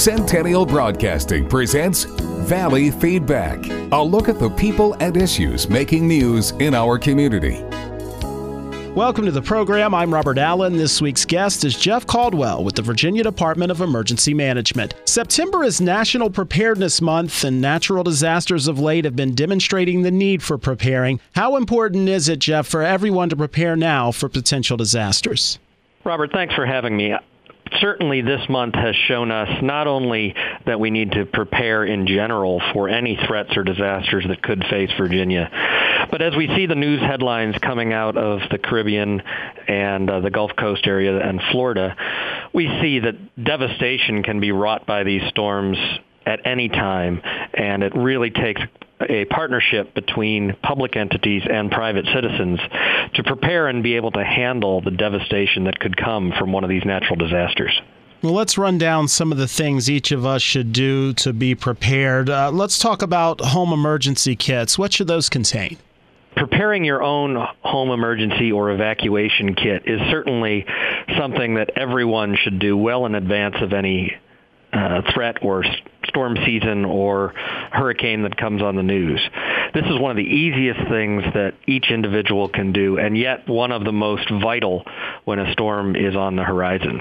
Centennial Broadcasting presents Valley Feedback, a look at the people and issues making news in our community. Welcome to the program. I'm Robert Allen. This week's guest is Jeff Caldwell with the Virginia Department of Emergency Management. September is National Preparedness Month, and natural disasters of late have been demonstrating the need for preparing. How important is it, Jeff, for everyone to prepare now for potential disasters? Robert, thanks for having me. Certainly this month has shown us not only that we need to prepare in general for any threats or disasters that could face Virginia, but as we see the news headlines coming out of the Caribbean and the Gulf Coast area and Florida, we see that devastation can be wrought by these storms at any time, and it really takes a partnership between public entities and private citizens to prepare and be able to handle the devastation that could come from one of these natural disasters. Well, let's run down some of the things each of us should do to be prepared. Let's talk about home emergency kits. What should those contain? Preparing your own home emergency or evacuation kit is certainly something that everyone should do well in advance of any threat or storm season or hurricane that comes on the news. This is one of the easiest things that each individual can do, and yet one of the most vital when a storm is on the horizon.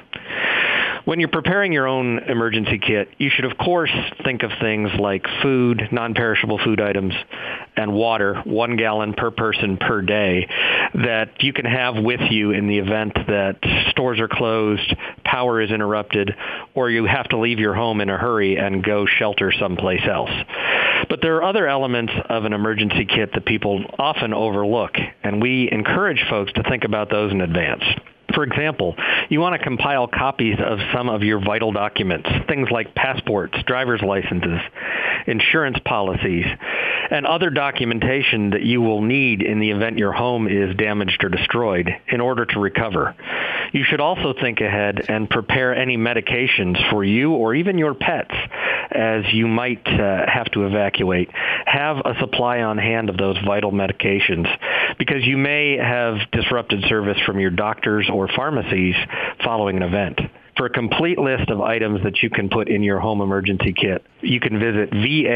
When you're preparing your own emergency kit, you should, of course, think of things like food, non-perishable food items, and water, 1 gallon per person per day, that you can have with you in the event that stores are closed, power is interrupted, or you have to leave your home in a hurry and go shelter someplace else. But there are other elements of an emergency kit that people often overlook, and we encourage folks to think about those in advance. For example, you want to compile copies of some of your vital documents, things like passports, driver's licenses, insurance policies, and other documentation that you will need in the event your home is damaged or destroyed in order to recover. You should also think ahead and prepare any medications for you or even your pets as you might have to evacuate. Have a supply on hand of those vital medications because you may have disrupted service from your doctors or pharmacies following an event. For a complete list of items that you can put in your home emergency kit, you can visit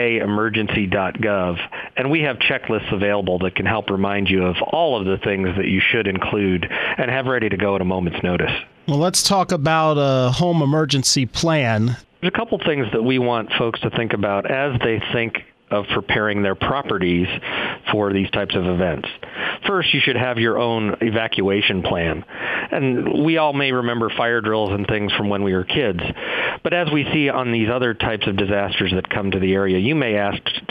vaemergency.gov, and we have checklists available that can help remind you of all of the things that you should include and have ready to go at a moment's notice. Well, let's talk about a home emergency plan. There's a couple things that we want folks to think about as they think of preparing their properties for these types of events. First, you should have your own evacuation plan. And we all may remember fire drills and things from when we were kids. But as we see on these other types of disasters that come to the area, you may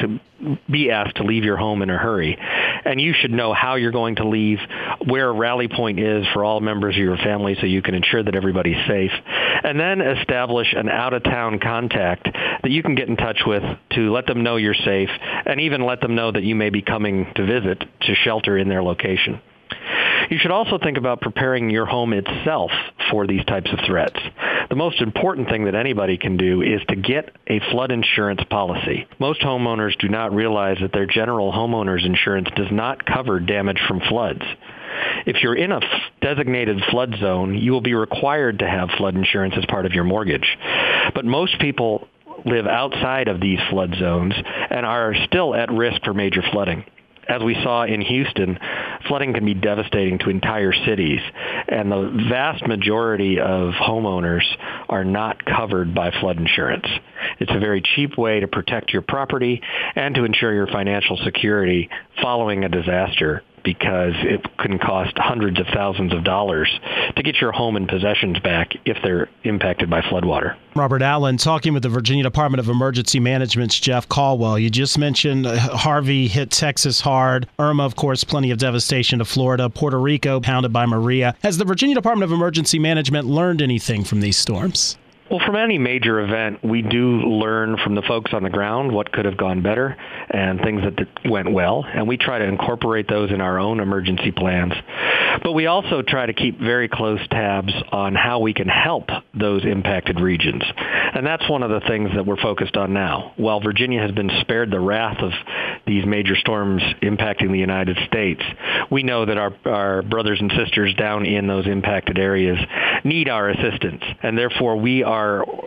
be asked to leave your home in a hurry. And you should know how you're going to leave, where a rally point is for all members of your family so you can ensure that everybody's safe. And then establish an out-of-town contact that you can get in touch with to let them know you're safe and even let them know that you may be coming to visit to shelter in their location. You should also think about preparing your home itself for these types of threats. The most important thing that anybody can do is to get a flood insurance policy. Most homeowners do not realize that their general homeowner's insurance does not cover damage from floods. If you're in a designated flood zone, you will be required to have flood insurance as part of your mortgage. But most people live outside of these flood zones and are still at risk for major flooding. As we saw in Houston, flooding can be devastating to entire cities, and the vast majority of homeowners are not covered by flood insurance. It's a very cheap way to protect your property and to ensure your financial security following a disaster, because it can cost hundreds of thousands of dollars to get your home and possessions back if they're impacted by floodwater. Robert Allen talking with the Virginia Department of Emergency Management's Jeff Caldwell. You just mentioned Harvey hit Texas hard. Irma, of course, plenty of devastation to Florida. Puerto Rico pounded by Maria. Has the Virginia Department of Emergency Management learned anything from these storms? Well, from any major event, we do learn from the folks on the ground what could have gone better and things that went well, and we try to incorporate those in our own emergency plans. But we also try to keep very close tabs on how we can help those impacted regions. And that's one of the things that we're focused on now. While Virginia has been spared the wrath of these major storms impacting the United States, we know that our brothers and sisters down in those impacted areas need our assistance, and therefore we are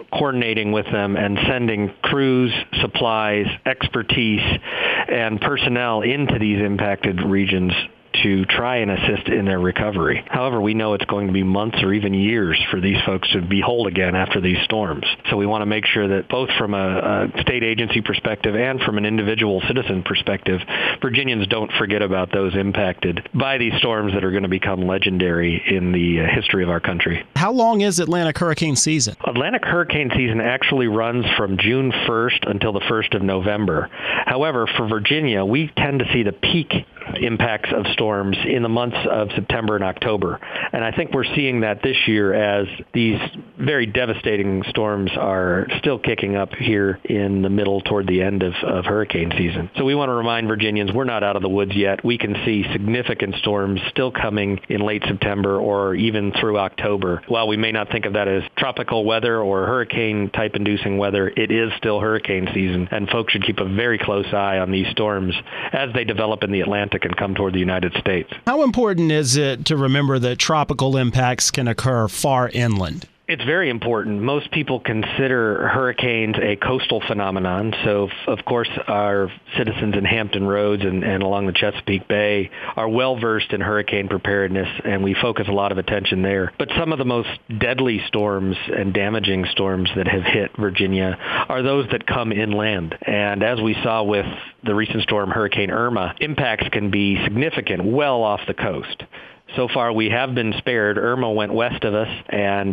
coordinating with them and sending crews, supplies, expertise, and personnel into these impacted regions to try and assist in their recovery. However, we know it's going to be months or even years for these folks to be whole again after these storms. So we want to make sure that both from a state agency perspective and from an individual citizen perspective, Virginians don't forget about those impacted by these storms that are going to become legendary in the history of our country. How long is Atlantic hurricane season? Atlantic hurricane season actually runs from June 1st until the 1st of November. However, for Virginia, we tend to see the peak impacts of storms in the months of September and October. And I think we're seeing that this year as these very devastating storms are still kicking up here in the middle toward the end of hurricane season. So we want to remind Virginians we're not out of the woods yet. We can see significant storms still coming in late September or even through October. While we may not think of that as tropical weather or hurricane-type inducing weather, it is still hurricane season, and folks should keep a very close eye on these storms as they develop in the Atlantic and come toward the United States. How important is it to remember that tropical impacts can occur far inland? It's very important. Most people consider hurricanes a coastal phenomenon. So, of course, our citizens in Hampton Roads and along the Chesapeake Bay are well-versed in hurricane preparedness, and we focus a lot of attention there. But some of the most deadly storms and damaging storms that have hit Virginia are those that come inland. And as we saw with the recent storm, Hurricane Irma, impacts can be significant well off the coast. So far, we have been spared. Irma went west of us, and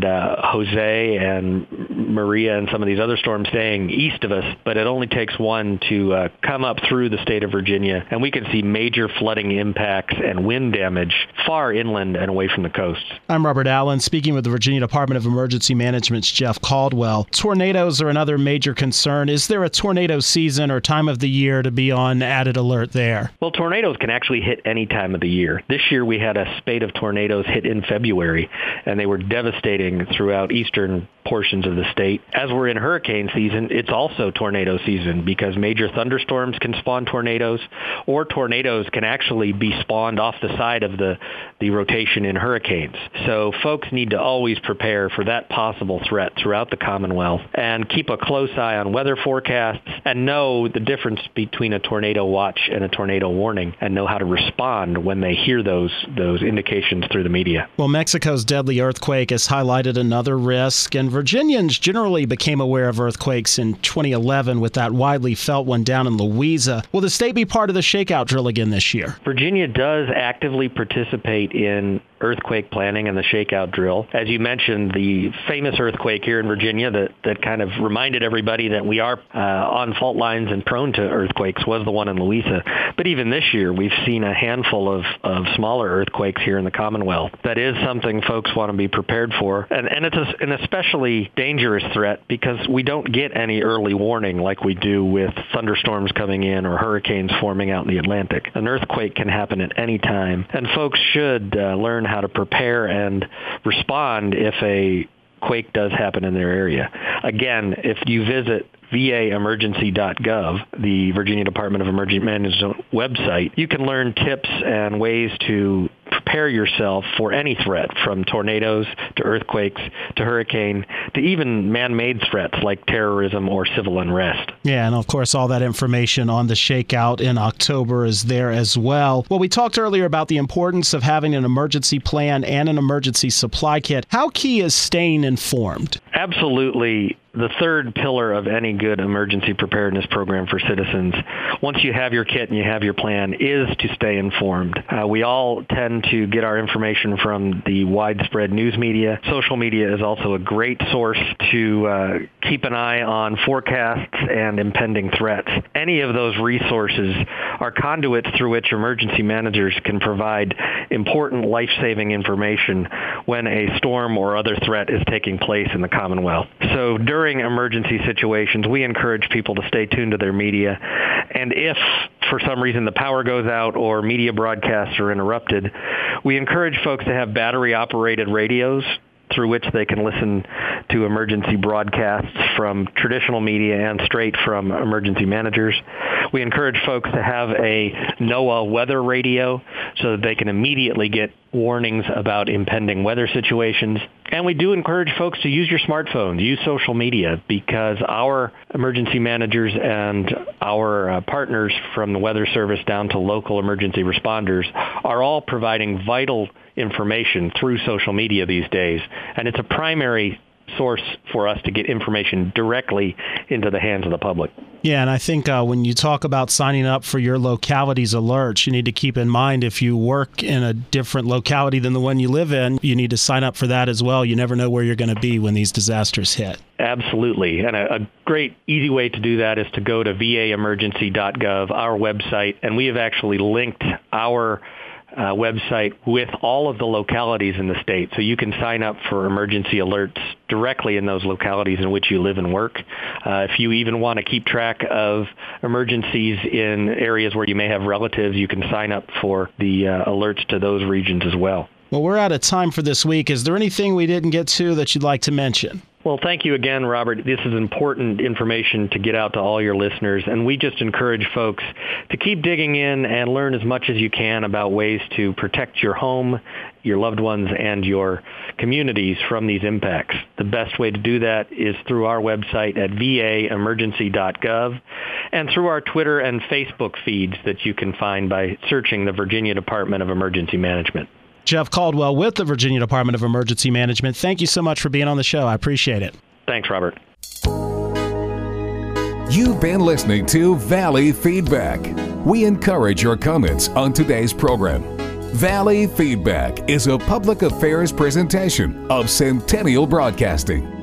Jose and Maria and some of these other storms staying east of us, but it only takes one to come up through the state of Virginia, and we can see major flooding impacts and wind damage far inland and away from the coast. I'm Robert Allen, speaking with the Virginia Department of Emergency Management's Jeff Caldwell. Tornadoes are another major concern. Is there a tornado season or time of the year to be on added alert there? Well, tornadoes can actually hit any time of the year. This year we had a spate of tornadoes hit in February, and they were devastating throughout eastern portions of the state. As we're in hurricane season, it's also tornado season because major thunderstorms can spawn tornadoes, or tornadoes can actually be spawned off the side of the rotation in hurricanes. So folks need to always prepare for that possible threat throughout the Commonwealth and keep a close eye on weather forecasts and know the difference between a tornado watch and a tornado warning and know how to respond when they hear those indications through the media. Well, Mexico's deadly earthquake has highlighted another risk, and Virginians generally became aware of earthquakes in 2011 with that widely felt one down in Louisa. Will the state be part of the shakeout drill again this year? Virginia does actively participate in earthquake planning and the shakeout drill. As you mentioned, the famous earthquake here in Virginia that kind of reminded everybody that we are on fault lines and prone to earthquakes was the one in Louisa. But even this year, we've seen a handful of smaller earthquakes here in the Commonwealth. That is something folks want to be prepared for. And it's an especially dangerous threat because we don't get any early warning like we do with thunderstorms coming in or hurricanes forming out in the Atlantic. An earthquake can happen at any time, and folks should learn how to prepare and respond if a quake does happen in their area. Again, if you visit vaemergency.gov, the Virginia Department of Emergency Management website, you can learn tips and ways to prepare yourself for any threat, from tornadoes to earthquakes to hurricane to even man-made threats like terrorism or civil unrest. Yeah, and of course all that information on the shakeout in October is there as well. Well, we talked earlier about the importance of having an emergency plan and an emergency supply kit. How key is staying informed? Absolutely. The third pillar of any good emergency preparedness program for citizens, once you have your kit and you have your plan, is to stay informed. We all tend to get our information from the widespread news media. Social media is also a great source to keep an eye on forecasts and impending threats. Any of those resources are conduits through which emergency managers can provide important life-saving information when a storm or other threat is taking place in the Commonwealth. So during emergency situations, we encourage people to stay tuned to their media. And if, for some reason, the power goes out or media broadcasts are interrupted, we encourage folks to have battery-operated radios through which they can listen to emergency broadcasts from traditional media and straight from emergency managers. We encourage folks to have a NOAA weather radio so that they can immediately get warnings about impending weather situations. And we do encourage folks to use your smartphones, use social media, because our emergency managers and our partners from the Weather Service down to local emergency responders are all providing vital information through social media these days. And it's a primary source for us to get information directly into the hands of the public. Yeah, and I think when you talk about signing up for your locality's alerts, you need to keep in mind if you work in a different locality than the one you live in, you need to sign up for that as well. You never know where you're going to be when these disasters hit. Absolutely. And a great, easy way to do that is to go to vaemergency.gov, our website, and we have actually linked our website with all of the localities in the state. So you can sign up for emergency alerts directly in those localities in which you live and work. If you even want to keep track of emergencies in areas where you may have relatives, you can sign up for the alerts to those regions as well. Well, we're out of time for this week. Is there anything we didn't get to that you'd like to mention? Well, thank you again, Robert. This is important information to get out to all your listeners, and we just encourage folks to keep digging in and learn as much as you can about ways to protect your home, your loved ones, and your communities from these impacts. The best way to do that is through our website at vaemergency.gov and through our Twitter and Facebook feeds that you can find by searching the Virginia Department of Emergency Management. Jeff Caldwell with the Virginia Department of Emergency Management. Thank you so much for being on the show. I appreciate it. Thanks, Robert. You've been listening to Valley Feedback. We encourage your comments on today's program. Valley Feedback is a public affairs presentation of Centennial Broadcasting.